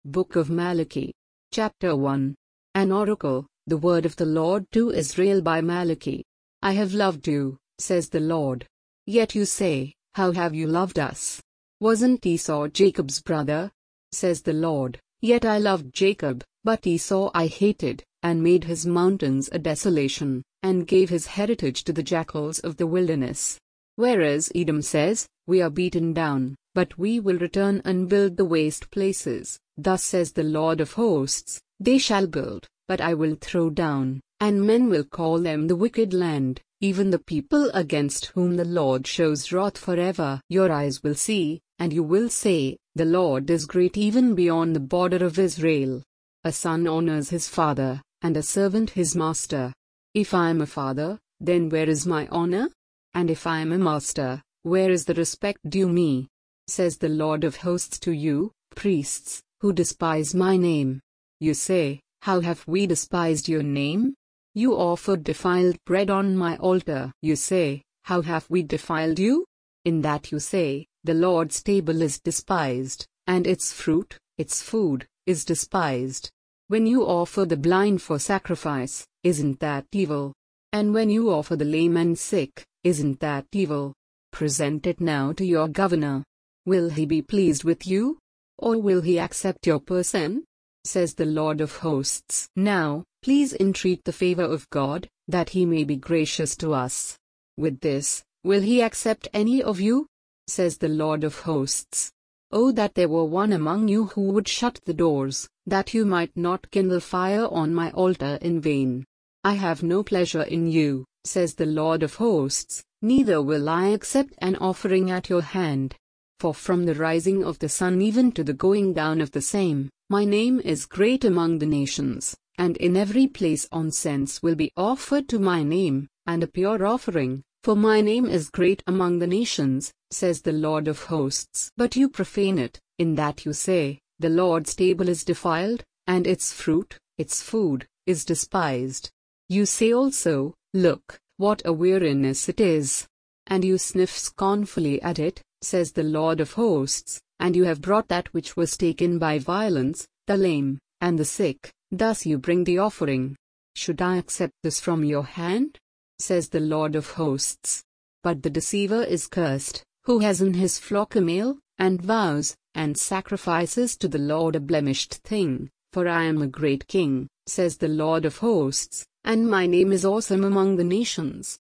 Book of Malachi. Chapter 1. An oracle, the word of the Lord to Israel by Malachi. I have loved you, says the Lord. Yet you say, how have you loved us? Wasn't Esau Jacob's brother? Says the Lord. Yet I loved Jacob, but Esau I hated, and made his mountains a desolation, and gave his heritage to the jackals of the wilderness. Whereas Edom says, we are beaten down, but we will return and build the waste places. Thus says the Lord of hosts, they shall build, but I will throw down, and men will call them the wicked land, even the people against whom the Lord shows wrath forever. Your eyes will see, and you will say, the Lord is great even beyond the border of Israel. A son honors his father, and a servant his master. If I am a father, then where is my honor? And if I am a master, where is the respect due me? Says the Lord of hosts to you, priests, who despise my name. You say, how have we despised your name? You offered defiled bread on my altar. You say, how have we defiled you? In that you say, the Lord's table is despised, and its fruit, its food, is despised. When you offer the blind for sacrifice, isn't that evil? And when you offer the lame and sick, isn't that evil? Present it now to your governor. Will he be pleased with you? Or will he accept your person? Says the Lord of hosts. Now, please entreat the favor of God, that he may be gracious to us. With this, will he accept any of you? Says the Lord of hosts. Oh, that there were one among you who would shut the doors, that you might not kindle fire on my altar in vain. I have no pleasure in you, says the Lord of hosts, neither will I accept an offering at your hand. For from the rising of the sun even to the going down of the same, my name is great among the nations, and in every place incense will be offered to my name, and a pure offering, for my name is great among the nations, says the Lord of hosts. But you profane it, in that you say, the Lord's table is defiled, and its fruit, its food, is despised. You say also, look, what a weariness it is. And you sniff scornfully at it, says the Lord of hosts, and you have brought that which was taken by violence, the lame, and the sick, thus you bring the offering. Should I accept this from your hand? Says the Lord of hosts. But the deceiver is cursed, who has in his flock a male, and vows, and sacrifices to the Lord a blemished thing, for I am a great king, says the Lord of hosts, and my name is awesome among the nations.